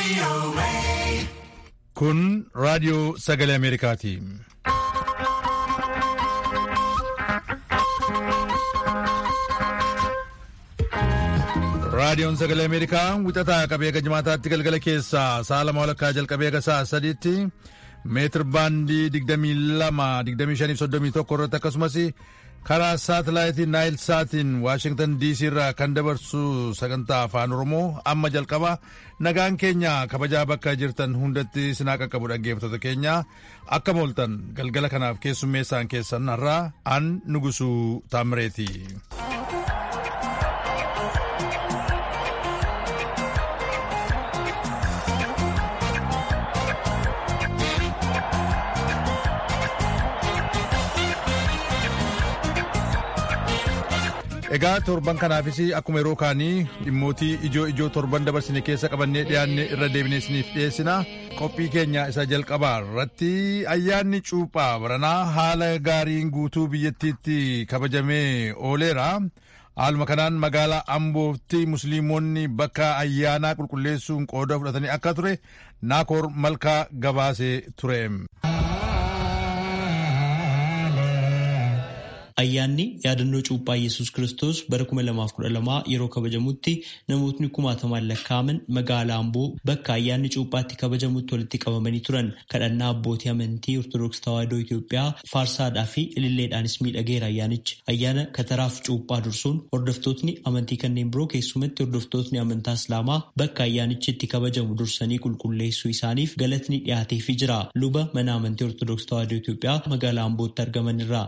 Kun raadiyoo sagalee Ameerikaati. Raadiyoon sagalee Ameerikaa wixataa qabee eega jimaataatti galgala keessaa sa'a lama walakkaa jalqabee eega sa'a sadiitti meetir baandii 22-25-31 irratti akkasumas karaa saatalaayitii Naayil Saatiin Waashingtan DC irraa kan dabarsu sagantaa afaan Oromoo amma jalqaba. Nagaan keenya kabajaa bakka jirtan hundatti sinaa qaqqabu dhaggeeffattoota keenya akka mooltan galgala kanaaf keessummeessaan keessan har'aa an Nugusuu Taamireeti. Egaa torban kanaafis akkuma yeroo kaanii dhimmootii ijoo torban dabarsine keessa qabannee dhiyaanne irra deebinee isiniif dhiyeessina. Qophii keenya isa jalqabaa irratti ayyaanni cuuphaa baranaa haala gaariin guutuu biyyattiitti kabajamee ooleera. Haaluma kanaan magaalaa Ambootti musliimonni bakka ayyaanaa qulqulleessuun qooda fudhatanii akka ture Naakoor Malkaa gabaasee ture. Ayyaanni yaadannoo cuuphaa Yesuus Kiristoos bara 2012 yeroo kabajamutti namootni 1,000 lakkaa'aman magaalaa Amboo bakka ayyaanni cuuphaatti kabajamutti walitti qabamanii turan. Kadhannaa abbootii amantii Ortodoksii Tawaahidoo Itoophiyaa faarsaadhaa fi ililleedhaanis miidhageera ayyaanichi. Ayyaana kataraaf cuuphaa dursuun hordoftootni amantii kanneen biroo keessumatti hordoftootni amantaa Islaamaa bakka ayyaanichi itti kabajamu dursanii qulqulleessuu isaaniif galatni dhiyaateefii jira. Luba mana amantii Ortodoksii Tawaahidoo Itoophiyaa magaalaa Ambootti argamanirraa.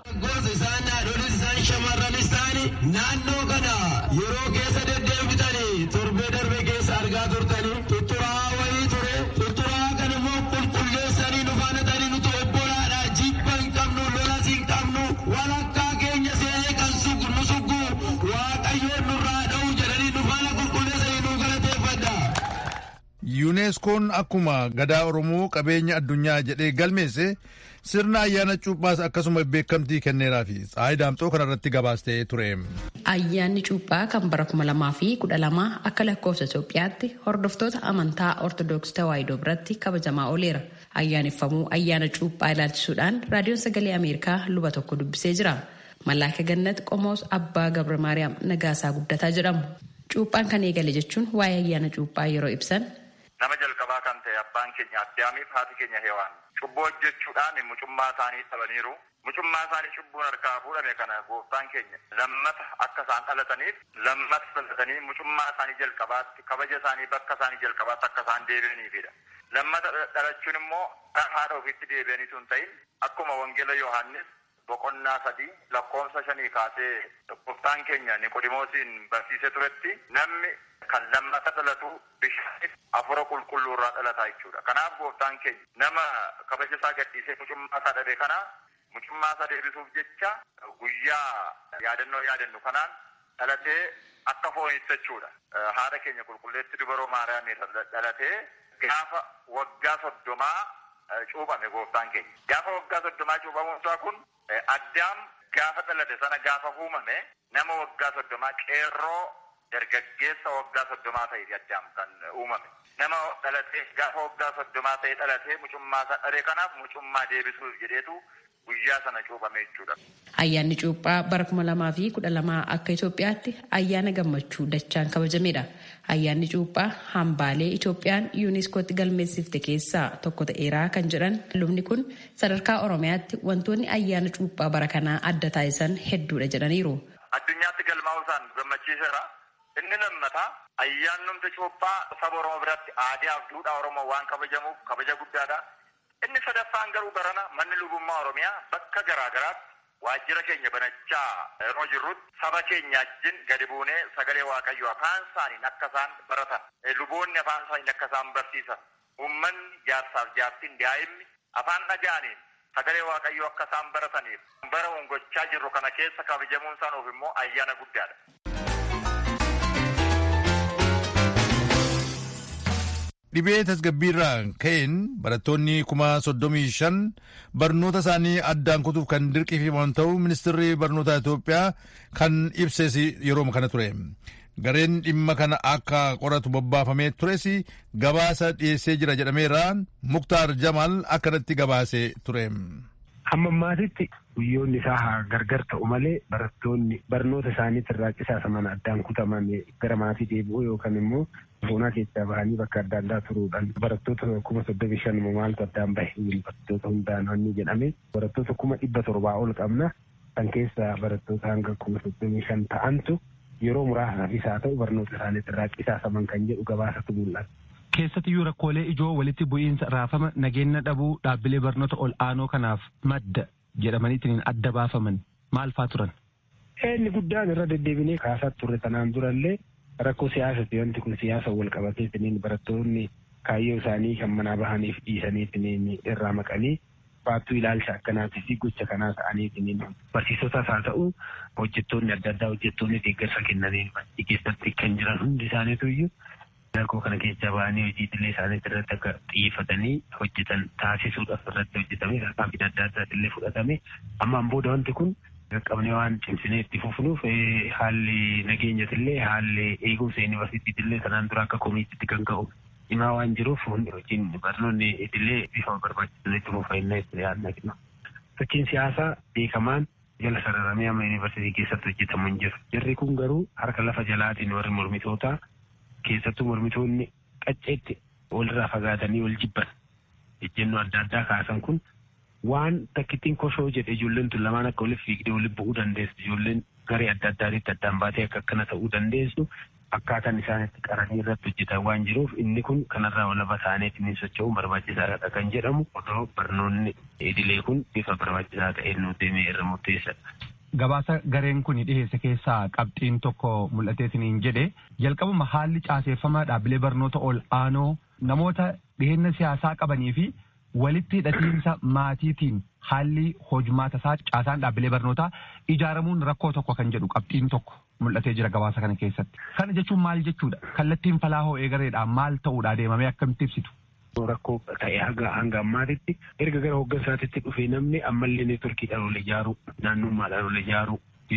Shamarranis ta'anii naannoo kana yeroo keessa deddeebitanii torbee darbe keessa argaa turtanii tutturaa wayii ture. Tutturaa kan immoo qulqulleessanii nu faana ta'anii nuti obbolaadhaa jibba hin qabnu lolas hin qabnu walakkaa keenya seenee kan nu suggu waaqayyoon nurraa dha'u jedhanii nu faana qulqulleessanii nu galateeffadha. Yuuneeskoon akkuma gadaa Oromoo qabeenya addunyaa jedhee galmeesse sirna ayyaana cuuphaas akkasuma beekamtii kenneeraa fi Tsaayidaamxoo kanarratti gabaastee ture. Ayyaanni cuuphaa kan bara 2012 akka lakkoofsa Itoophiyaatti hordoftoota amantaa Ortodoksii Tawaahidoo biratti kabajamaa ooleera. Ayyaaneffamuu ayyaana cuuphaa ilaalchisuudhaan raadiyoon sagalee Ameerikaa luba tokko dubbisee jira. Mallaaka Gannat Qomoos Abbaa Gabra Maariyaam Nagaasaa Guddataa jedhamu. Cuuphaan kan eegale jechuun waa'ee ayyaana cuuphaa yeroo ibsan. Nama jalqabaa kan ta'e abbaan keenya Addaamiif haati keenya Hewaan cubbuu hojjechuudhaan mucummaa isaanii dhabaniiru. Mucummaa isaanii cubbuun harkaa fuudhame kana gooftaan keenya lammata akka isaan dhalataniif lammata dhalatanii mucummaa isaanii jalqabaatti kabaja isaanii bakka isaanii jalqabaatti akka isaan deebi'aniifidha. Lammata dhalachuun immoo haadha ofiitti deebi'aniitu hin ta'in akkuma wangeela Yohaannis boqonnaa 3 lakkoofsa 5 kaasee gooftaan keenya Niqoodimoosiin barsiisee turetti namni kan lammata dhalatu bishaan hafuura qulqulluu irraa dhalataa jechuudha. Kanaaf gooftaan keenya nama kabaja isaa gadhiisee mucummaa isaa dhabe kana mucummaa isaa deebisuuf jecha guyyaa yaadannu kanaan dhalatee akka foonitti jechuudha. Haadha keenya qulqulleetti dubaroo Maariyaam dhalatee gaafa waggaa 30 cuuphame gooftaan keenya. Gaafa waggaa 30 cuuphamuun isaa kun Addaam gaafa dhalate sana gaafa uumame nama waggaa 30 qeerroo dargaggeessa waggaa 30 ta'eef Addaam kan uumame. Nama dhalatee gaafa waggaa 30 ta'e dhalatee mucummaa isaa dhabe kanaaf mucummaa deebisuuf jedheetu guyyaa sana cuuphame jechuudha. Ayyaanni cuuphaa bara 2012 akka Itoophiyaatti ayyaana gammachuu dachaan kabajamedha. Ayyaanni cuuphaa hambaalee Itoophiyaan yuuniskootti galmeessifte keessaa tokko ta'eeraa kan jedhan lubni kun sadarkaa Oromiyaatti wantoonni ayyaana cuuphaa bara kanaa adda taasisan hedduudha jedhaniiru. Addunyaatti galmaa'uusaan gammachiiseera. Inni lammataa ayyaannumti cuuphaa saba Oromoo biratti aadaa fi duudhaa Oromoo waan kabajamuuf kabaja guddaadha. Inni sadaffaan garuu barana manni lubummaa Oromiyaa bakka garaagaraatti waajjira keenya banachaa yeroo jirrutti saba keenya wajjin gadi buunee sagalee Waaqayyoo afaan isaaniin akka isaan baratan luboonni afaan isaaniin akka isaan barsiisan uummanni jaarsaaf jaartiin daa'imni afaan dhaga'aniin sagalee Waaqayyoo akka isaan barataniif bara gochaa jirru kana keessa kabajamuun isaaniif immoo ayyaana guddaadha. Dhibee tasgabbiirraa ka'een barattoonni 35,000 barnoota isaanii addaan kutuuf kan dirqiifaman ta'uu ministeerri barnoota Itoophiyaa kan ibses yeroo kana ture. gareen dhimma kana akka qoratu bobbaafamee tures gabaasa dhiyeessee jira jedhameeraan Muktaar Jamal akkanatti gabaasee ture. Hamma ammaatitti guyyoonni isaa gargar ta'u malee barattoonni barnoota isaaniitti irraa qisaasaman addaan kutaman gara maatii deebi'uu yookaan immoo boonaa keessaa bahanii bakka adda addaa turuudhaan barattoota 35,000 maaltu addaan bahe barattoota hundaan wanni jedhame barattoota 700 ol qabna kan keessaa barattoota hanga 35,000 ta'antu yeroo muraasaafis haa ta'u barnoota isaaniitti irraa qisaasaman kan jedhu gabaasatu mul'ata. Keessattiyyuu rakkoolee ijoo walitti bu'iinsa raafama nageenya dhabuu dhaabbilee barnoota ol aanoo kanaaf madda jedhamaniitiin adda baafaman maal faa turan? Inni guddaan irra deddeebinee kaasaa turre tanaan durallee rakkoo siyaasaati wanti kun siyaasa wal qabateetiin barattoonni kaayyoo isaanii kan manaa bahaniif dhiisaniitiin irraa maqanii baattuu ilaalcha akkanaatii fi gocha kanaa ta'aniitiin barsiisotaas haa ta'u hojjettoonni adda addaa hojjettoonni deeggarsa kennanii keessatti kan jiran hundi isaaniitu iyyuu rakkoo kana keessa bahanii hojii idilee isaanii irratti akka xiyyeeffatanii hojjetan taasisuudhaaf irratti hojjetame tarkaanfii adda addaatti illee fudhatame ammaan booda wanti kun qaqqabnee waan cimsinee itti fufnuuf haalli nageenyas illee haalli eegumsa yuunivarsiitiitti illee sanaan dura akka komiitiitti kan ka'u himaa waan jiruuf hundi hojiin barnoonni idilee bifa barbaachisan itti fufannee itti yaadna kenna. Sochiin siyaasaa beekamaan jala sararamee amma yuunivarsiitii keessatti hojjetamu hin jiru. Jarri kun garuu harka lafa jalaatiin warri mormitootaa keessattuu mormitoonni qacceetti walirraa fagaatanii wal jibban ejjennoo adda addaa kaasan kun waan takkittiin koshoo jedhe ijoolleen tun lamaan akka waliif fiigdee waliif bu'uu dandeessu ijoolleen garee adda addaatitti addaan baatee akka akkana ta'uu dandeessu akkaataan isaanitti qaranii irratti hojjetan waan jiruuf inni kun kanarraa walaba ta'aniitiin socho'uun barbaachisaadha kan jedhamu otoo barnoonni idilee kun bifa barbaachisaa ta'een nu deemee irra murteessadha. Gabaasa gareen kun dhiheesse keessaa qabxiin tokko mul'ateetiin jedhe jalqabuma haalli caaseeffama dhaabbilee barnoota ol aanoo namoota dhiheenya siyaasaa qabanii fi walitti hidhatiinsa maatiitiin haalli hojmaata isaa caasaan dhaabbilee barnootaa ijaaramuun rakkoo tokko kan jedhu qabxiin tokko mul'atee jira gabaasa kana keessatti. Kana jechuun maal jechuudha? Kallattiin falaa hoo eegareedhaan maal ta'uudha deemamee akkamitti ibsitu? Rakkoo ta'e hanga ammaatitti erga gara hooggansaatitti dhufee namni ammallee neetworkiidhaan ol ijaaruu naannummaadhaan ol ijaaruu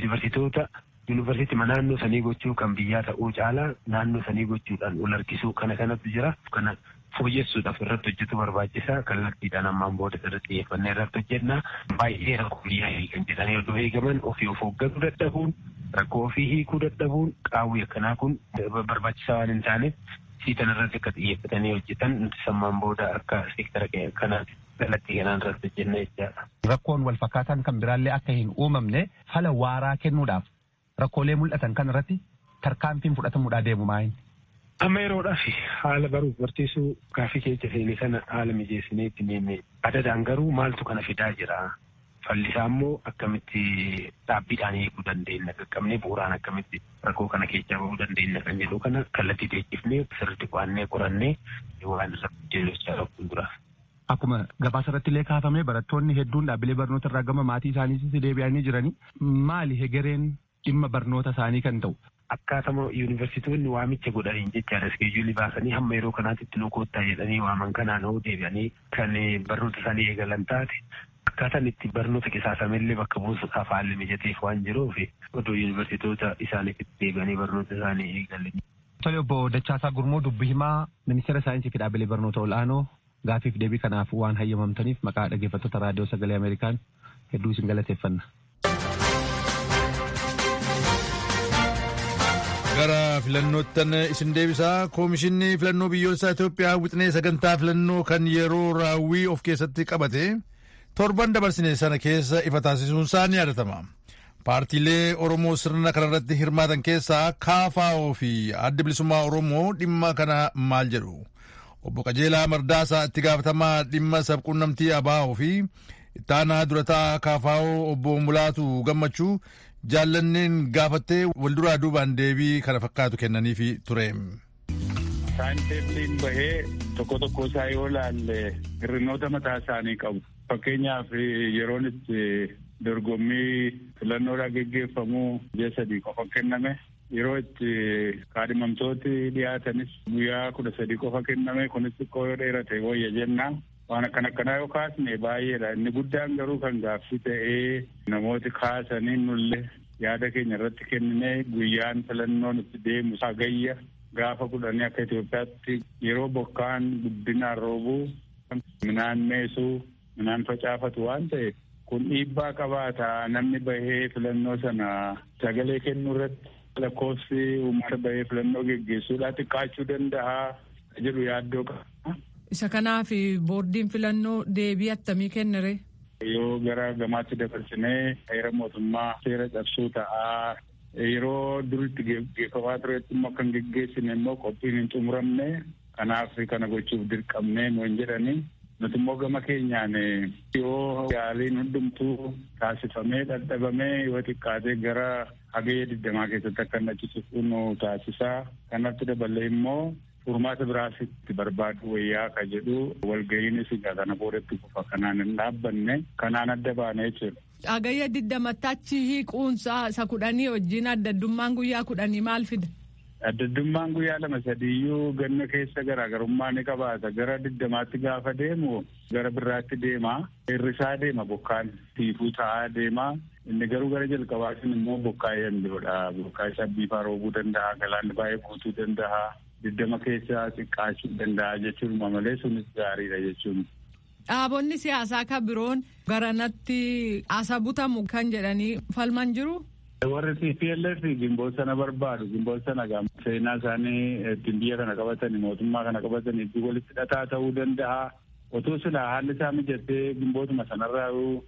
yuunivarsiitii naannoo sanii gochuu kan biyyaa ta'uu caalaa naannoo sanii gochuudhaan ol harkisuu kanatu jira. Kana fooyyessuudhaaf irratti hojjetu barbaachisaa kallattiidhaan ammaan booda irratti xiyyeeffannee irratti hojjennaa baay'ee rakkoo biyyaa hiikan jedhanii odoo eegaman ofii of hoogganuu dadhabuun rakkoo ofii hiikuu dadhabuun qaawwii akkanaa kun barbaachisaa waan hin taaneef siitan irratti akka xiyyeeffatanii hojjetan nuti sammaan booda akka seektara kanaatti kallattii kanaan irratti hojjenna jechaadha. Rakkoon wal fakkaataan kan biraallee akka hin uumamne fala waaraa kennuudhaaf rakkoolee mul'atan kan irratti tarkaanfiin fudhatamuudhaa deemu maayin? Amma yeroodhaaf haala baruuf barsiisuu gaaffii keessa seenee sana haala mijeessinee itti deemee adadaan garuu maaltu kana fidaa jira? Fallisaa immoo akkamitti dhaabbiidhaan eeguu dandeenya qaqqabnee bu'uuraan akkamitti rakkoo kana keessaa bahuu dandeenya kan jedhu kana kallattii teessifnee sirriitti qo'annee qorannee waan irratti hojjechaa fuuldura. Akkuma gabaasa irratti illee kaafamee barattoonni hedduun dhaabbilee barnoota irraa gama maatii isaaniitti deebi'anii jiranii maali hegereen dhimma barnoota isaanii kan ta'u? Akkaatama yuunivarsiitoonni waamicha godhaniin jechaadha iskeejuulii baasanii hamma yeroo kanaatti nu koottaa jedhanii waaman kanaan hoo deebi'anii kan barnoota isaanii eegalan taate akkaataan itti barnoota qisaasamellee bakka buusuudhaaf haalli mijateef waan jiruuf odoo yuunivarsiitoota isaaniitti deebi'anii barnoota isaanii eegalan. Tole obbo Dachaasaa Gurmoo dubbii himaa ministeera saayinsii fi dhaabbilee barnoota ol'aanoo gaafiif deebii kanaaf waan hayyamamtaniif maqaa dhaggeeffattoota raadiyoo sagalee Ameerikaan hedduu isin galateeffanna. Gara filannoottan isin deebisaa koomishinni filannoo biyyoolessaa Itoophiyaa wixinee sagantaa filannoo kan yeroo raawwii of keessatti qabate torban dabarsine sana keessa ifa taasisuun isaa ni yaadatama. Paartiilee Oromoo sirna kanarratti hirmaatan keessaa KFO fi Adda Bilisummaa Oromoo dhimma kana maal jedhu? Obbo Qajeelaa Mardaasaa itti gaafatamaa dhimma sabquunnamtii ABO fi ittaanaa durataa KFO obbo Mulaatu Gammachuu jaallanneen gaafattee walduraa duubaan deebii kana fakkaatu kennaniifi ture. Taayimteebiliin bahee tokko isaa yoo laalle hir'inoota mataa isaanii qabu. Fakkeenyaaf yeroon itti dorgommii filannoodhaa geggeeffamuu ji'a 3 qofa kenname. Yeroo itti kaadhimamtooti dhiyaatanis guyyaa 13 qofa kenname. Kunis xiqqoo yoo dheerate wayya jenna. Waan akkanaa yoo kaasne baay'eedha. Inni guddaan garuu kan gaaffii ta'ee namooti kaasanii nullee yaada keenya irratti kenninee guyyaan filannoon itti deemu sagayya gaafa 10 akka Itoophiyaatti yeroo bokkaan guddinaan roobuu midhaan meesuu midhaan facaafatu waan ta'eef kun dhiibbaa qabaata. Namni bahee filannoo sana sagalee kennuu irratti lakkoofsi uummata bahee filannoo geggeessuudhaa xiqqaachuu danda'a jedhu yaaddoo qaba. Isa kanaaf boordiin filannoo deebii attamii kennere? Yoo gara gamaatti dabarsinee heera mootummaa seera cabsuu ta'aa yeroo duritti geggeeffamaa turetti immoo kan geggeessine immoo qophiin hin xumuramne kanaaf kana gochuuf dirqamnee nuun jedhani. Nuti immoo gama keenyaan yoo yaaliin hundumtuu taasifamee dadhabamee yoo xiqqaatee gara hagayya 20 keessatti akka inni achitti nu taasisaa. Kanatti daballee immoo furmaata biraas itti barbaadu wayyaa ka jedhu walga'iinis kana boodatti kufa kanaan hin dhaabbanne kanaan adda baanee jechuudha. Hagayya 20 achi hiikuunsaa isa 10 wajjin addaddummaan guyyaa 10 maal fida? Addaddummaan guyyaa 2-3 ganna keessa garaagarummaa ni qabaata. Gara 20tti gaafa deemu gara biraatti deema. Hirrisaa deema bokkaan tiifuu ta'aa deema. Inni garuu gara jalqabaatiin immoo bokkaa yandoodha. Bokkaa isaa biifaa roobuu danda'a. Galaanni baay'ee guutuu danda'a. 20 keessa xiqqaachuu danda'a jechuun malee sunis gaariidha jechuun. Dhaabonni siyaasaa kan biroon garanatti asa butamu kan jedhanii falman jiru. Warri TPLF gimboota sana barbaadu. Gimboota sana seenaa isaanii ittiin biyya kana qabatan mootummaa kana qabatan itti walitti hidhataa ta'uu danda'a. Otoo silaa haalli isaa mijatee gimbootuma sanarraa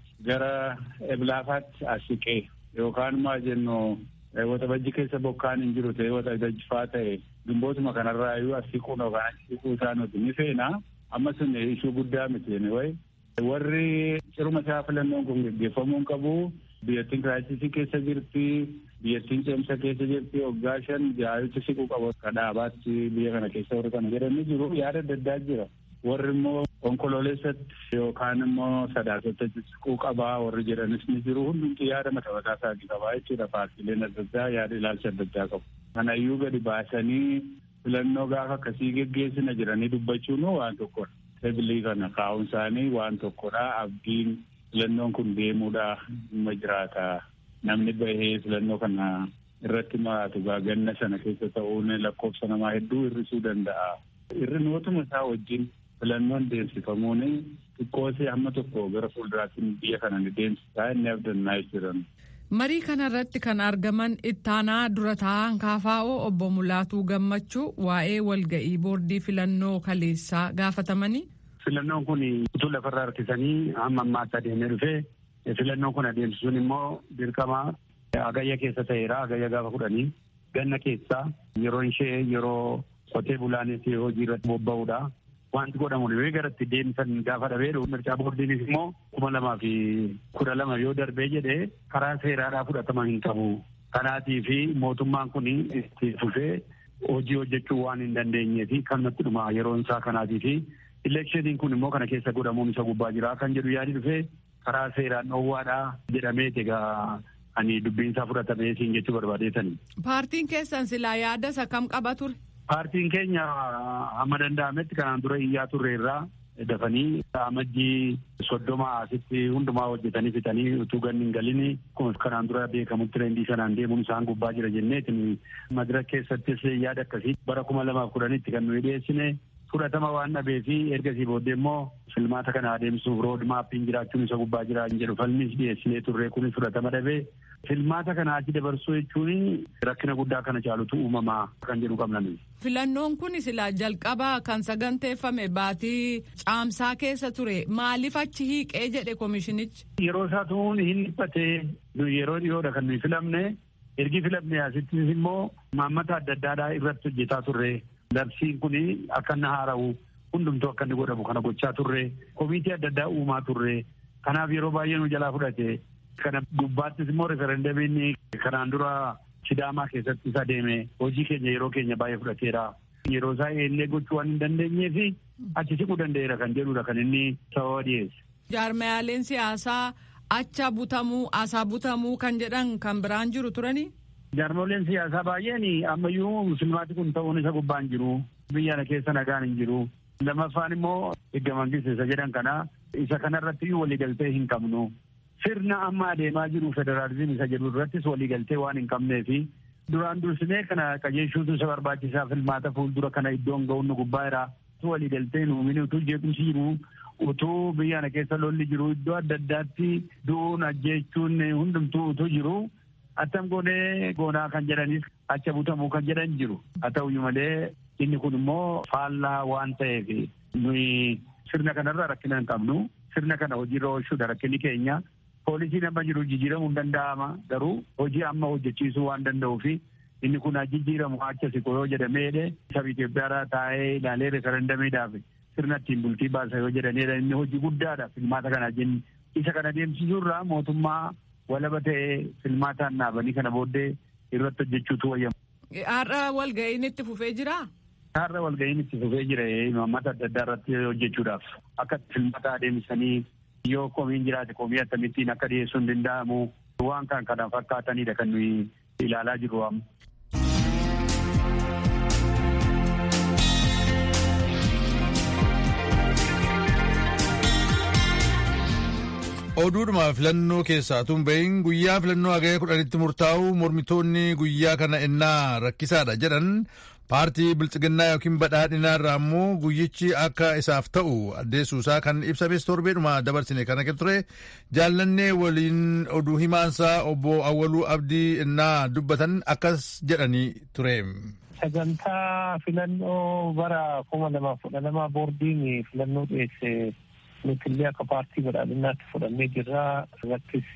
gara eblaafaatti as siqee yookaan maa jennu waxabajji keessa bokkaan hin jiru ta'e waxabajjifaa ta'e gimbootuma kanarraa as siquun yookaan siquu isaa nuti ni feena. Amma sun ishuu guddaa miti wayi. Warri ciruma isaa filannoon kun geggeeffamuu hin qabu. Biyyattiin kiraayisisii keessa jirti. Biyyattiin ceemsa keessa jirti. Waggaa 5-6 siquu qabu. Kadhaabaatti biyya kana keessa warri kana jedhanii jiru. Yaada adda addaa jira. Warri immoo onkololeessatti yookaan immoo sadaasatti siquu qabaa warri jedhanis ni jiru. Hundumti yaada mataa isaatii qabaa jechuudha. Paartiileen adda addaa yaada ilaalcha adda addaa qabu. Kanayyuu gadi baasanii filannoo gaafa akkasii geggeessina jiranii dubbachuun waan tokkodha. Sabilii kana kaa'uun isaanii waan tokkodha. Abdiin filannoon kun deemuudha dhimma jiraata. Namni bahee filannoo kana irratti maraatu ganna sana keessa ta'uun lakkoofsa namaa hedduu hir'isuu danda'a. Hir'inootuma isaa wajjin filannoon deemsifamuun xiqqoosee hamma tokko gara fuulduraatti biyya kana ni deemsisaa inni abdannaa jiran. Marii kanarratti kan argaman ittaanaa dura taa'an KFO obbo Mulaatuu Gammachuu waa'ee walga'ii boordii filannoo kaleessaa gaafatamanii. Filannoon kun utuu lafarraa harkisanii hamma ammaatti adeemee dhufee filannoon kun adeemsisuun immoo dirqama hagayya keessa ta'eera. Hagayya gaafa 10 ganna keessa yeroon ishee yeroo qotee bulaanis hojii irratti bobba'uudha. Wanti godhamu yoo garatti deemsan gaafa dhabeedhu mircaa boordiinis immoo 2012 yoo darbee jedhee karaa seeraadhaa fudhatama hin qabu. Kanaatii fi mootummaan kun itti fufee hojii hojjechuu waan hin dandeenyee fi kanumatti dhuma yeroon isaa kanaatii fi Elekshiiniin kun immoo kana keessa godhamuun isa gubbaa jira kan jedhu yaadi dhufee karaa seeraan dhoowwaadhaa jedhamee egaa ani dubbiin isaa fudhatamee siin jechuu barbaadeetani. Paartiin keessan silaa yaada isa kam qaba ture? Paartiin keenya hamma danda'ametti kanaan dura iyyaa turreerraa dafanii amajjii 30 asitti hundumaa hojjetanii fitanii utuu ganni hin galini kanaan dura beekamu tireendii sanaan deemuun isaan gubbaa jira jenneetin madiraka keessattis yaada akkasii bara 2010tti kan nuyi dhiyeessine. Fudhatama waan dhabee fi ergasii booddee immoo filmaata kana adeemsuuf roodmaappiin jiraachuun isa gubbaa jira hin jedhu falmis dhiyeessinee turree kunis fudhatama dhabee filmaata kana achi dabarsuu jechuun rakkina guddaa kana caalutu uumamaa kan jedhu qabnani. Filannoon kun silaa jalqaba kan saganteeffame baatii caamsaa keessa ture maaliif achi hiiqee jedhe komishinichi? Yeroo isaatuun hin dhiphatee yeroo dhiyoodha kan nuyi filamne ergi filamne asittis immoo maammata adda addaadhaa irratti hojjetaa turre. Labsiin kun akka inni haara'u hundumtuu akka inni godhamu kana gochaa turre komiitii adda addaa uumaa turre kanaaf yeroo baay'ee nu jalaa fudhate kana gubbaattis immoo referendamiin kanaan dura Sidaamaa keessatti isa deeme hojii keenya yeroo keenya baay'ee fudhateera yeroo isaa eellee gochuu waan hin dandeenyee fi achi siquu danda'eera kan jedhudha kan inni sababa dhiyeesse. Jaarmayaaleen siyaasaa acha butamuu asaa butamuu kan jedhan kan biraan jiru turani. Jaarmoleen siyaasaa baay'een ammayyuu filmaati kun ta'uun isa gubbaan jiru. Biyya keessa nagaan hin jiru. Lammaffaan immoo eeggaman isa jedhan kana isa kanarratti waliigaltee hin qabnu. sirna amma adeemaa jiru federaalizimii isa jedhu irrattis waliigaltee waan hin qabnee fi duraan dursinee kana qajeelchuutu isa barbaachisaa filmaata fuuldura kana iddoon ga'uun nu gubbaa jira. Waliigaltee nuumini utuu jeequmsi jiru utuu biyya kana keessa lolli jiru iddoo adda addaatti du'uun ajjeechuun hundumtuu utuu jiru attam goonaa kan jedhanis acha butamuu kan jedhan jiru. Haa ta'uyyuu malee inni kun immoo faallaa waan ta'eef nuyi sirna kanarra rakkina hin qabnu. Sirna kana hojiirra oolchuudha rakkinni keenya. Poolisiin amma jiru jijjiiramuu hin danda'ama garuu hojii amma hojjechiisuu waan danda'uufi inni kun jijjiiramu acha siqoo yoo jedhameedhe saba Itoophiyaarraa taa'ee ilaalee referendamiidhaaf sirna ittiin bultii baasa yoo jedhanidha. Inni hojii guddaadha filmaata kana jenni. Isa kana deemsisuurraa mootummaa walaba ta'ee filmaataan dhaabanii kana booddee irratti hojjechuutu wayyamu. Har'a walga'iin itti fufee jiraa? Har'a walga'iin itti fufee jira imaammata adda addaa irratti hojjechuudhaaf akka filmaata adeemsanii yoo komiin jiraate komii akkamittiin akka dhiyeessuu hin danda'amu waan kana fakkaatanidha kan nuyi ilaalaa jirru amma. Oduudhuma filannoo keessaa tun bahin guyyaa filannoo hagayya 10tti murtaa'u mormitoonni guyyaa kana innaa rakkisaadha jedhan paartii biltsiginnaa yookiin badhaadhinaa irraa immoo guyyichi akka isaaf ta'u addeessuusaa kan ibsames torbeedhuma dabarsine kana ture jaallannee waliin oduu himaansaa obbo Awwaluu Abdii innaa dubbatan akkas jedhanii ture. Sagantaa filannoo bara 2012 boordiin filannoo dhiyeesse. Nutillee akka paartii badhaadhinaatti fudhannee jirra. Irrattis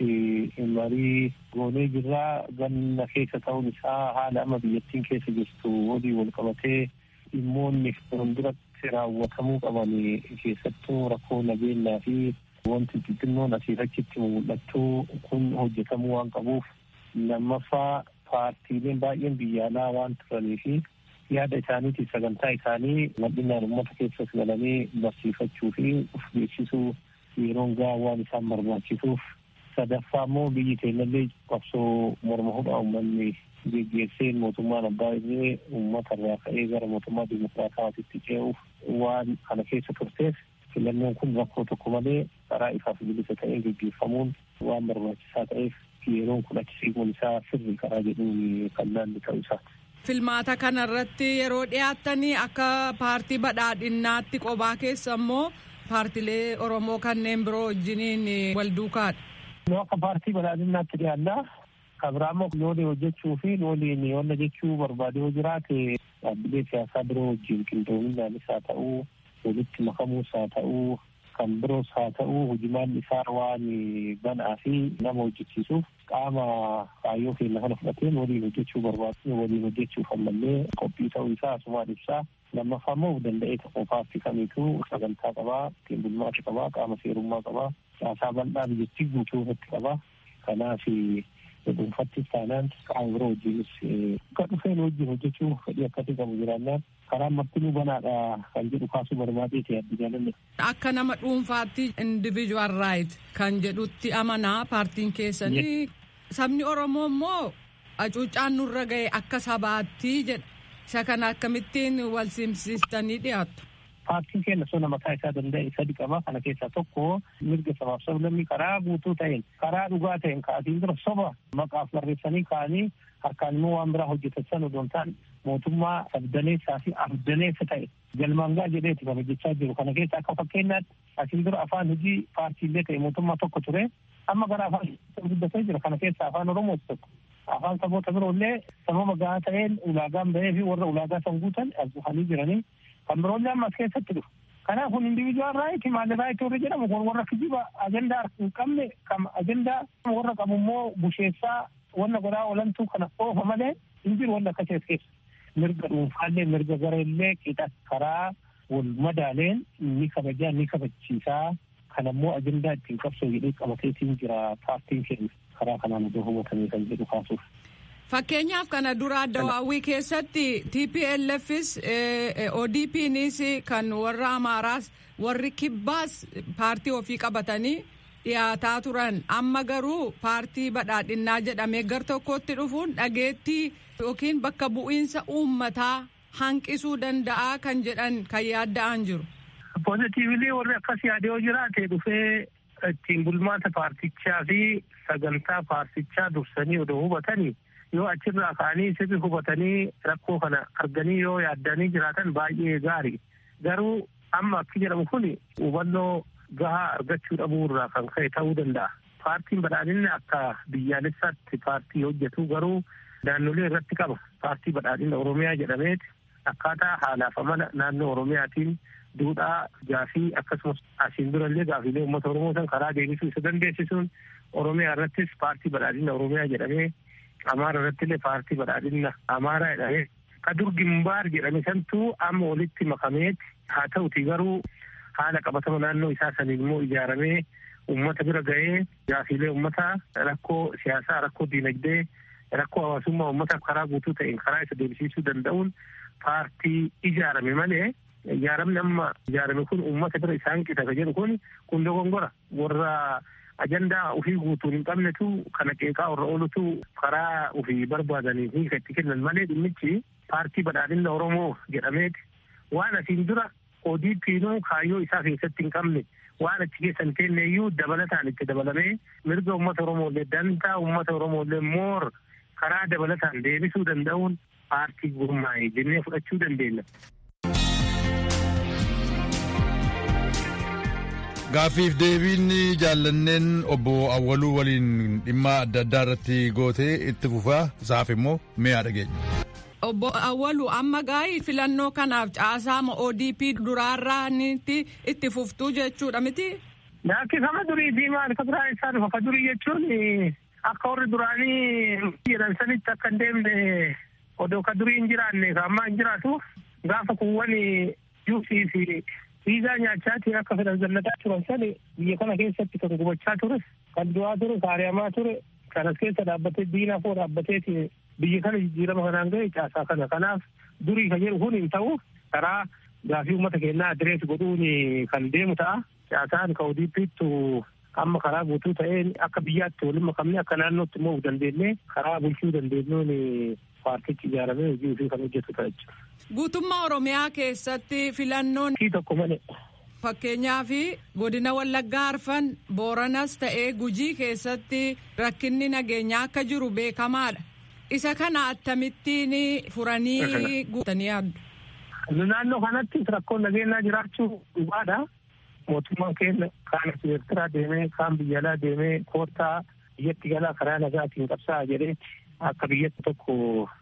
marii goonee jirra. Ganna keessa ta'uun isaa haala amma biyyattiin keessa jirtu waliin wal qabatee dhimmoonni fuulduratti raawwatamuu qaban keessattuu rakkoo nageenyaa fi wanti xixinnoon asiif achitti mul'attu kun hojjetamuu waan qabuuf lammaffaa paartiileen baay'een biyya alaa waan turanii fi yaada isaaniitiif sagantaa isaanii bal'inaan uummata keessas galanii barsiifachuu fi of beeksisuu yeroon gahaa waan isaan barbaachisuuf sadaffaa immoo biyyi keenyallee qabsoo morma hudhaa uummanni geggeesseen mootummaan abbaa irree uummata irraa ka'ee gara mootummaa dimokiraataatitti ce'uuf waan kana keessa turteef filannoon kun rakkoo tokko malee karaa ifaaf bilisa ta'een geggeeffamuun waan barbaachisaa ta'eef yeroon kun achi siquun isaa sirrii karaa jedhuun kan laallu ta'uu isaati. Filmaata kanarratti yeroo dhiyaattanii akka paartii badhaadhinaatti qobaa keessa immoo paartilee Oromoo kanneen biroo wajjiniin wal duukaadha. Akka paartii badhaadhinaatti dhiyaannaa kabiraammoo loolii hojjechuu fi looliin yoonna jechuu barbaade yoo jiraate dhaabbilee siyaasaa biroo wajjin qindoominaanis haa ta'uu walitti makamuus haa ta'uu kan biroos haa ta'uu hojimaan isaa waan banaa fi nama hojjechiisuuf qaama kaayyoo keenya kana fudhateen waliin hojjechuu barbaadu waliin hojjechuuf ammallee qophii ta'uu isaa asumaan ibsaa. Lammaffaa immoo danda'ee tokko paartii kamiituu sagantaa qabaa, ittiin bulmaata qabaa, qaama seerummaa qabaa, siyaasaa bal'aa biyyattii guutuu irratti qabaa. Kanaaf dhuunfattis taanaan qaama biroo wajjinis akka dhufeen wajjin hojjechuu fedhii akkasii qabu jiraannaan karaa martinuu banaadha kan jedhu kaasuu barbaadee ta'e addunyaa. Akka nama dhuunfaatti individual right kan jedhutti amanaa paartiin keessanii. Sabni Oromoo immoo hacuuccaan nurra ga'e akka sabaatti jedha. Isa kana akkamittiin wal simsiistanii dhiyaattu? Paartiin keenya sona mataa isaa danda'e sadi qaba. Kana keessaa tokko mirga sabaaf sablammii karaa guutuu ta'een karaa dhugaa ta'een ka'atiin dura soba maqaaf barreessanii ka'anii harkaan immoo waan biraa hojjetan odoon ta'an mootummaa sabdaneessaa fi afdaneessa ta'e galmaangaa jedheeti kan hojjechaa jiru. Kana keessa akka fakkeenyaatti asiin dura afaan hojii paartiilee ta'e mootummaa tokko ture. Amma gara afaan guddatee jira. Kana keessa afaan Oromoos tokko. Afaan saboota biroollee sababa gahaa ta'een ulaagaan bahee fi warra ulaagaa san guutan as dhufanii jiranii kan biroollee ammas keessatti dhufu. Kanaaf kun individual right maal right warra jedhamu kun warra kijiba agendaa hin qabne kam agendaa warra qabu immoo busheessaa wanna godhaa oolantuu kana oofa malee hin jiru wanda akkasii keessa. Mirga dhuunfaallee mirga gareellee qixa karaa wal madaaleen ni kabajaa ni kabachiisaa kan ammoo agendaa ittiin qabsoo jedhee qabateetiin jira paartiin keenya. Karaa kanaan iddoo hubatamee kan jedhu kaasuuf. Fakkeenyaaf kana dura Addawaawwii keessatti TPLFis ODPnis kan warra Amaaraas warri Kibbaas paartii ofii qabatanii dhiyaataa turan. Amma garuu paartii badhaadhinnaa jedhamee gar tokkotti dhufuun dhageettii yookiin bakka bu'iinsa uummataa hanqisuu danda'a kan jedhan kan yaadda'an jiru. Poozitiivili warri akkas yaadee yoo jiraate dhufee ittiin bulmaata paartichaa fi sagantaa paartichaa dursanii odoo hubatanii yoo achirraa ka'anii sirri hubatanii rakkoo kana arganii yoo yaaddanii jiraatan baay'ee gaarii. Garuu amma akki jedhamu kun hubannoo gahaa argachuu dhabuurraa kan ka'e ta'uu danda'a. Paartiin badhaadhinni akka biyyaalessaatti paartii hojjetu garuu naannolee irratti qaba. Paartii badhaadhina Oromiyaa jedhameeti akkaataa haalaaf amala naannoo Oromiyaatiin duudhaa gaafii akkasumas asiin durallee gaafiilee uummata Oromoo san karaa deebisuu isa dandeessisuun Oromiyaa irrattis paartii badhaadhina Oromiyaa jedhamee Amaara irrattillee paartii badhaadhina Amaaraa jedhamee kadur gimbaar jedhame santuu amma walitti makameeti. Haa ta'uti garuu haala qabatama naannoo isaa saniin immoo ijaaramee uummata bira ga'ee gaafiilee uummataa rakkoo siyaasaa, rakkoo diinagdee, rakkoo hawaasummaa uummataaf karaa guutuu ta'een karaa isa deebisiisuu danda'uun paartii ijaarame malee ijaaramni amma ijaarame kun uummata bira isaan qixata jedhu kun dogongora. Warra ajandaa ofii guutuun hin qabnetu kana qeeqaa warra oolutu karaa ofii barbaadanii fi itti kennan malee dhimmichi paartii badhaadhina Oromoo jedhameeti. Waan asiin dura ODP'nuu kaayyoo isaa keessatti hin qabne waan achi keessa hin teenneeyyuu dabalataan itti dabalamee mirga uummata Oromoolee dantaa uummata Oromoolee moor karaa dabalataan deebisuu danda'uun paartii gurmaa'e jennee fudhachuu dandeenya. Gaaffiif deebiin jaallanneen obbo Awwaluu waliin dhimma adda addaa irratti gootee itti fufaa isaaf immoo mi'a dhageenya. Obbo Awwaluu amma gaa'ii filannoo kanaaf caasaama ODP duraarraa itti fuftuu jechuudha miti? Laakkifama durii fi maal ka biraa isaa dhufa ka durii jechuun akka warri duraanii jedhan sanitti akka hin deemne odoo ka durii hin jiraanne ka ammaa hin jiraatu gaafa kuuwwan juusii fi viizaa nyaachaatiin akka fedhan zallataa turan sani biyya kana keessatti kan gubachaa ture, kan du'aa ture, kaariyamaa ture, kan as keessa dhaabbatee diinaa koo dhaabbateeti biyya kana jijjiirama kanaan ga'e caasaa kana. Kanaaf durii kan jedhu kun hin ta'u karaa gaafii uummata keenyaa adirees godhuun kan deemu ta'a. Caasaan ka ODP'ttu amma karaa guutuu ta'een akka biyyaatti waliin makamne akka naannootti immoo dandeenye karaa bulchuu dandeenyuun paartichi ijaaramee hojii ofii kan hojjetu ta'a jechuudha. Guutummaa Oromiyaa keessatti filannoon tokko malee. Fakkeenyaaf godina Wallaggaa Arfan Booranas ta'ee Gujii keessatti rakkinni nageenyaa akka jiru beekamaadha. Isa kana akkamittiin furanii guutanii yaaddu? Naannoo kanatti rakkoon nageenyaa jiraachuu dhugaadha. Mootummaan keenya kaan Eertiraa deemee kaan biyya alaa deemee koottaa biyyatti galaa karaa nagaatiin qabsaa jedhee akka biyyatti tokko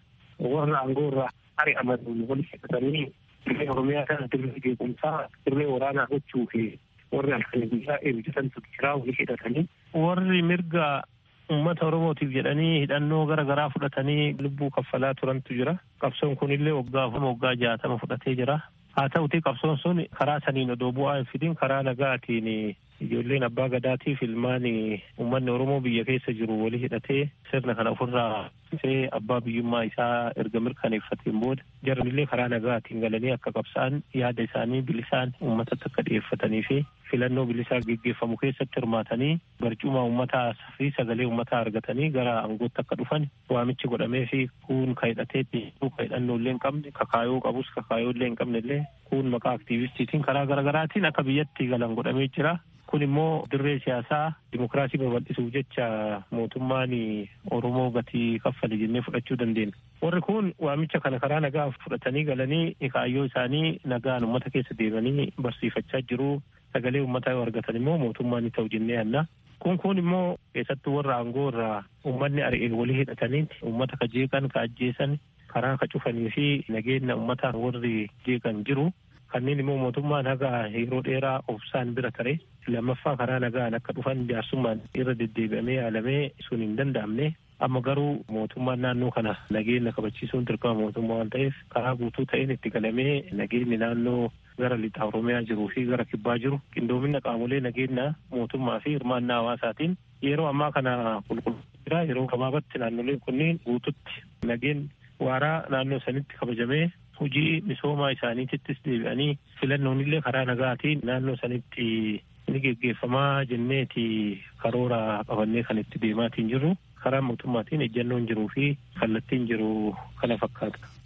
warra aangoo irraa ari'aman walitti hidhatanii dirree Oromiyaa kana dirree jeequmsaa dirree waraanaa gochuu fi warri halkanii guyyaa eebbisantu jiraa walitti hidhatanii warri mirga uummata Oromootiif jedhanii hidhannoo garaa fudhatanii lubbuu kaffalaa turantu jira. Qabsoon kunillee waggaa 60 fudhatee jira. Haa ta'uti qabsoon sun karaa saniin odoo bu'aa hin fidin karaa nagaatiin ijoolleen abbaa gadaatiif ilmaan uummanni Oromoo biyya keessa jiru walii hidhatee sirna kana ofirraa abbaa biyyummaa isaa erga mirkaneeffateen booda jaranillee karaa nagaatiin galanii akka qabsa'an yaada isaanii bilisaan uummatatti akka dhiyeeffatanii fi filannoo bilisaa geggeeffamu keessatti hirmaatanii barcuma uummataa fi sagalee uummataa argatanii gara aangootti akka dhufan waamichi godhamee fi kun ka hidhateetti ka hidhannoollee hin qabne kakaayoo qabus kakaayooillee hin qabnellee kun maqaa aktiivistiitiin karaa garaagaraatiin akka biyyatti galan godhamee jira. Kun immoo dirree siyaasaa dimokiraasii babal'isuuf jecha mootummaan Oromoo gatii kaffale jennee fudhachuu dandeenya. Warri kun waamicha kana karaa nagaa fudhatanii galanii kaayyoo isaanii nagaan uummata keessa deemanii barsiifachaa jiru. Sagalee uummataa yoo argatan immoo mootummaan ni ta'u jennee yaadna. Kun immoo keessattuu warra aangoo irraa uummanni ari'een walii hidhatanii uummata ka jeeqan ka ajjeesan karaa ka cufanii fi nageenya uummataa warri jeeqan jiru. Kanneen immoo mootummaan haga yeroo dheeraa obsaan bira ture lammaffaa karaa nagaan akka dhufan jaarsummaan irra deddeebi'amee yaalamee sun hin danda'amne. Amma garuu mootummaan naannoo kana nageenya kabachiisuun dirqama mootummaa waan ta'eef karaa guutuu ta'een itti galamee nageenyi naannoo gara lixa Oromiyaa jiruu fi gara kibbaa jiru qindoomina qaamolee nageenya mootummaa fi hirmaannaa hawaasaatiin yeroo ammaa kana qulqulluu jira. Yeroo gabaabatti naannoleen kunniin guututti nageen waaraa naannoo sanitti kabajamee hojii misoomaa isaaniittis deebi'anii filannoonillee karaa nagaatiin naannoo sanitti ni geggeeffamaa jenneeti karoora qabannee kan itti deemaatiin jirru. Karaa mootummaatiin ejjennoon jiruu fi kallattiin jiru kana fakkaata.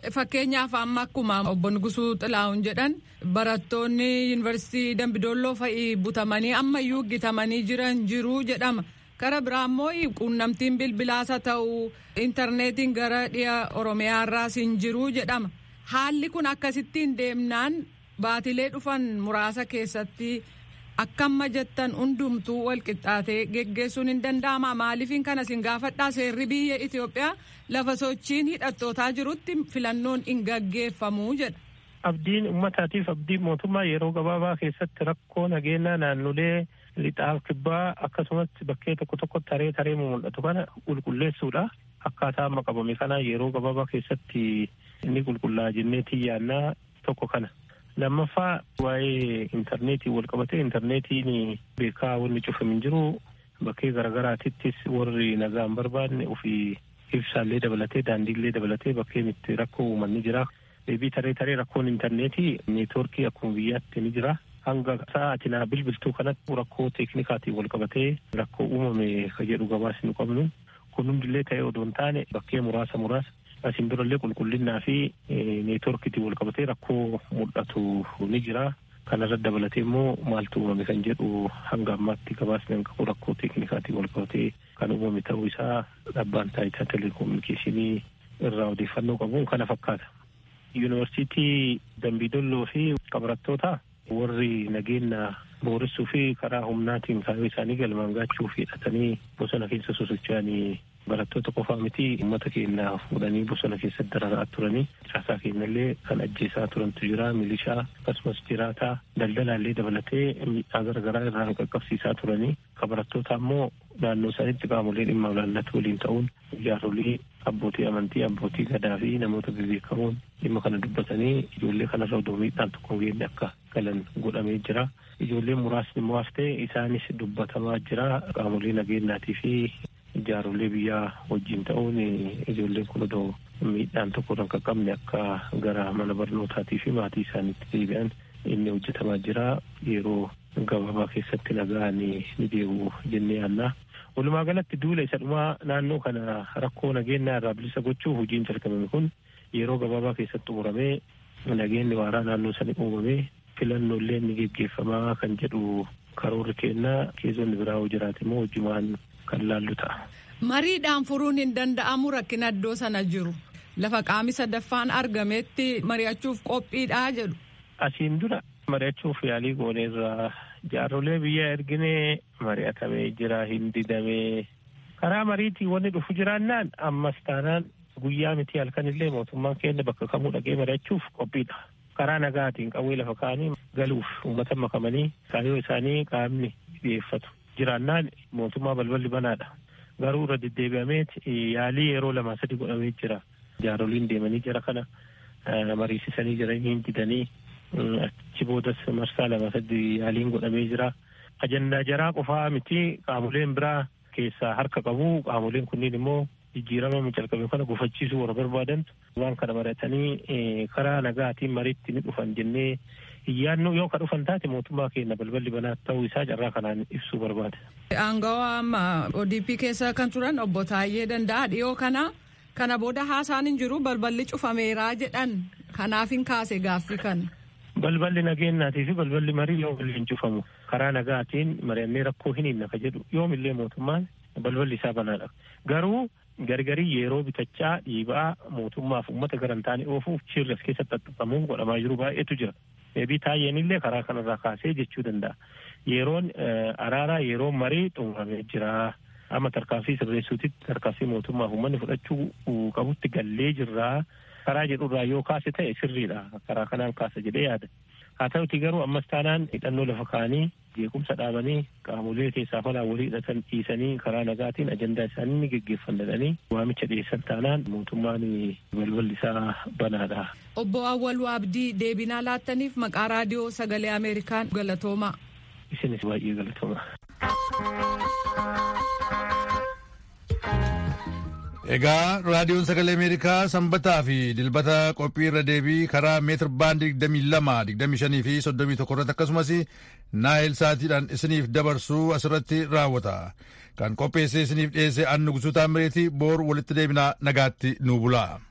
Fakkeenyaaf amma akkuma obbo Nugusuu Xilaa'uun jedhan barattoonni yuunivarsiitii Dambidolloo fa'i butamanii ammayyuu gitamanii jiran jiru jedhama. Kara biraa immoo quunnamtiin bilbilaasa ta'u intarneetiin gara dhiya Oromiyaarraas hin jiru jedhama. Haalli kun akkasittiin deemnaan baatilee dhufan muraasa keessatti akkamma jettan hundumtuu walqixxaatee geggeessuun hin danda'ama. Maaliifin kana sin gaafadhaa seerri biyya Itoophiyaa lafa sochiin hidhattootaa jirutti filannoon hin gaggeeffamu jedha. Abdiin uummataatiif abdiin mootummaa yeroo gabaabaa keessatti rakkoo nageenyaa naannolee lixaaf kibbaa akkasumas bakkee tokko taree mul'atu kana qulqulleessuudha. Akkaataa amma qabame kana yeroo gabaabaa keessatti inni qulqullaa jenneetii yaannaa tokko kana. Lammaffaa waa'ee intarneetii wal qabatee intarneetiin beekaa wanni cufame hin jiru. Bakkee garaagaraatittis warri nagaan barbaadne ofii ibsaallee dabalatee daandiillee dabalatee bakkeen itti rakkoo uumanni jira. Deebii taree rakkoon intarneetii neetwoorkii akkuma biyyaatti ni jira. Hanga sa'aatinaa bilbiltuu kanatti rakkoo teeknikaatiin wal qabatee rakkoo uumame ka jedhu gabaasni nu qabnu. Kun hundillee ta'ee odoo hin taane bakkee muraasa asiin durallee qulqullinnaa fi neetwoorkiitiin wal qabatee rakkoo mul'atu ni jira. Kanarratti dabalatee immoo maaltu uumame kan jedhu hanga ammaatti gabaasni hin qabu rakkoo teeknikaatiin wal qabatee kan uumame ta'uu isaa dhabbaan taayitaa teleekoominikeeshinii irraa odeeffannoo qabuun kana fakkaata. Yuunivarsiitii Dambidolloo fi barattoota warri nageenya booressuu fi karaa humnaatiin kaayyoo isaanii galmaan gaachuuf hidhatanii bosona keessa sosocho'anii barattoota qofaa miti uummata keenya fuudhanii bosona keessa dararaa turanii caasaa keenyallee kan ajjeesaa turantu jira. Milishaa akkasumas jiraataa daldalaallee dabalatee miidhaa garaagaraa irraan qaqqabsiisaa turanii ka barattoota immoo naannoo isaaniitti qaamolee dhimma ilaallatu waliin ta'uun jaarolii abbootii amantii abbootii gadaa fi namoota beekamoon dhimma kana dubbatanii ijoollee kanarra odoo miidhaan tokko hin geenye akka galan godhamee jira. Ijoolleen muraasni immoo haftee isaanis dubbatamaa jira. Qaamolee nageenyaatii fi jaarollee biyyaa wajjin ta'uun ijoolleen kun odoo miidhaan tokko irra hin qaqqabne akka gara mana barnootaatii fi maatii isaaniitti deebi'an inni hojjetamaa jira. Yeroo gabaabaa keessatti nagaan ni deebi'u jennee yaannaa. Walumaa galatti duula isa dhumaa naannoo kana rakkoo nageenyaa irraa bilisa gochuuf hojiin jalqabame kun yeroo gabaabaa keessatti xumuramee nageenyi waaraa naannoo sanii uumamee filannoolee ni geggeeffamaa kan jedhu karoorri kennaa keessonni biraa hoo jiraate immoo hojimaan kan laallu ta'a. Mariidhaan furuun hin danda'amu rakkina iddoo sana jiru. Lafa qaamni sadaffaan argametti mari'achuuf qophiidhaa jedhu. Asiin dura mari'achuuf yaalii gooneerraa jaarsolee biyya erginee mari'atamee jira hin didamee karaa mariitii wanni dhufu jiraannaan ammas taanaan guyyaa miti halkanillee mootummaan keenya bakka kamuu dhaqee mari'achuuf qophiidha. Karaa nagaatiin qawwee lafa kaanii galuuf uummata makamanii kaayyoo isaanii qaamni dhiyeeffatu jiraannaan mootummaa balballi banaadha. Garuu irra deddeebi'amee yaalii yeroo 2-3 godhamee jira. Jaaroliin deemanii jira kana mariisisanii jiranii hin didanii achi boodas marsaa 2-3 yaaliin godhamee jira. Ajandaa jaraa qofaa miti qaamoleen biraa keessaa harka qabu. Qaamoleen kunniin immoo jijjiirama calqabe kana gufachiisuu warra barbaadan waan kana baratanii karaa nagaatiin mariitti ni dhufan jennee iyyaannoo yoo ka dhufan taate mootummaa keenya balballi banaa ta'uu isaa carraa kanaan ibsuu barbaada. Aangawaa amma ODP keessa kan turan obbo Taayyee Danda'a dhiyoo kana booda haasaan hin jiru balballi cufameeraa jedhan kanaaf hin kaase gaaffii kana. Balballi nageenyaatii fi balballi marii yoomillee hin cufamu. Karaa nagaatiin mari'annee rakkoo hin hiinna ka jedhu yoomillee mootummaan balballi isaa banaadha. Garuu gargarii yeroo bitachaa dhiibaa mootummaaf uummata garantaanii oofuuf shirras keessatti xaxxamuun godhamaa jiru baay'eetu jira. Deebii Taayyeenillee karaa kanarraa kaasee jechuu danda'a. Yeroon araaraa yeroo marii xumuramee jira. Amma tarkaanfii sirreessuutitti tarkaanfii mootummaaf uummanni fudhachuu qabutti gallee jirraa. Karaa jedhurraa yoo kaase ta'e sirriidha. Karaa kanaan kaasa jedhee yaada. Haa ta'uti garuu ammas taanaan hidhannoo lafa kaanii jeequmsa dhaabanii qaamolee keessaa falaa walii hidhatan dhiisanii karaa nagaatiin ajandaa isaanii ni geggeeffannadhanii waamicha dhiyeessan taanaan mootummaan balballi isaa banaadha. Obbo Awwaluu Abdii deebinaa laattaniif maqaa raadiyoo sagalee Ameerikaan galatoomaa. Isinis baay'ee galatoomaa. Egaa raadiyoon sagalee Ameerikaa sanbataa fi dilbata qophii irra deebii karaa meetir baandii 22, 25 fi 31 irratti akkasumas naayil saatiidhaan isiniif dabarsuu asirratti raawwata. Kan qopheessee isiniif dhiyeesse Annu Gusuutaa Mireetii boor walitti deebinaa nagaatti nuu bulaa.